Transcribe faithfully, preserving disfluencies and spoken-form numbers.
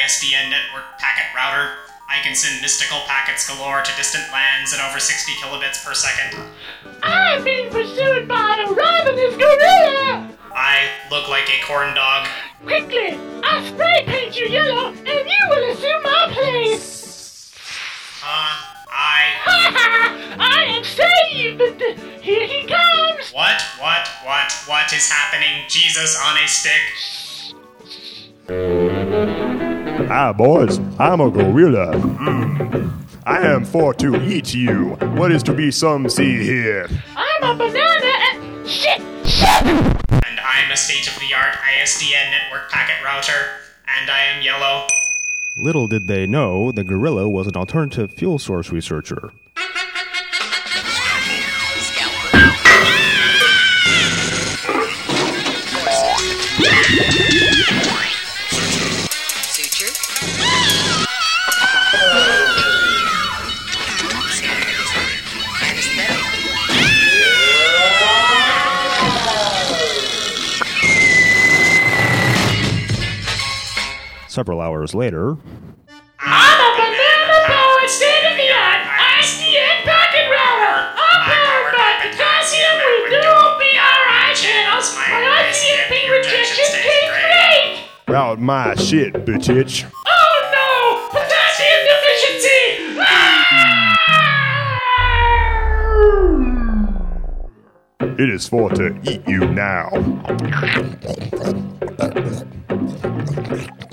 S D N network packet router. I can send mystical packets galore to distant lands at over sixty kilobits per second. I'm being pursued by a ravenous gorilla! I look like a corn dog. Quickly! I'll spray paint you yellow, and you will assume my place! Uh, I... Ha ha! I am saved! Here he comes! What, what, what, what is happening? Jesus on a stick. Hi, boys. I'm a gorilla. Mm. I am for to eat you. What is to be some see here? I'm a banana and... Shit! Shit! And I'm a state-of-the-art I S D N network packet router. And I am yellow. Little did they know the gorilla was an alternative fuel source researcher. Several hours later... I'm a banana-powered state-of-the-art I S D N packet router! I'm powered by potassium with dual B R I channels! My I C M P rejection came great! Out my shit, bitch. Oh no! Potassium deficiency! Ah! It is for to eat you now.